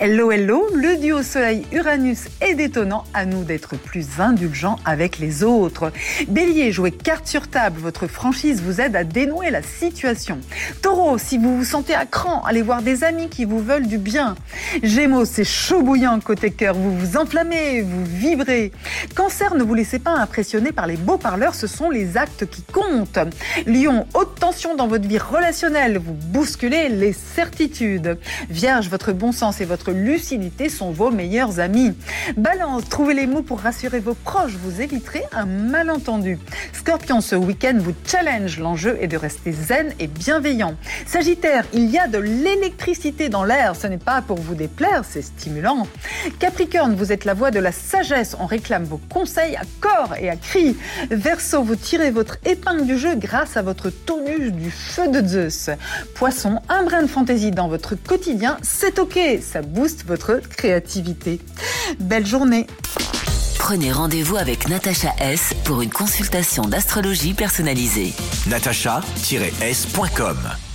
Hello, hello, le duo Soleil-Uranus est détonnant, à nous d'être plus indulgents avec les autres. Bélier, jouez carte sur table, votre franchise vous aide à dénouer la situation. Taureau, si vous vous sentez à cran, allez voir des amis qui vous veulent du bien. Gémeaux, c'est chaud bouillant côté cœur, vous vous enflammez, vous vibrez. Cancer, ne vous laissez pas impressionner par les beaux parleurs, ce sont les actes qui comptent. Lion, haute tension dans votre vie relationnelle, vous bousculez les certitudes. Vierge, votre bon sens et votre lucidité sont vos meilleurs amis. Balance, trouvez les mots pour rassurer vos proches, vous éviterez un malentendu. Scorpion, ce week-end vous challenge, l'enjeu est de rester zen et bienveillant. Sagittaire, il y a de l'électricité dans l'air, ce n'est pas pour vous déplaire, c'est stimulant. Capricorne, vous êtes la voix de la sagesse, on réclame vos conseils à corps et à cri. Verseau, vous tirez votre épingle du jeu grâce à votre tonus du feu de Zeus. Poisson, un brin de fantaisie dans votre quotidien, c'est ok, ça booste votre créativité. Belle journée. Prenez rendez-vous avec Natacha S pour une consultation d'astrologie personnalisée. natacha-s.com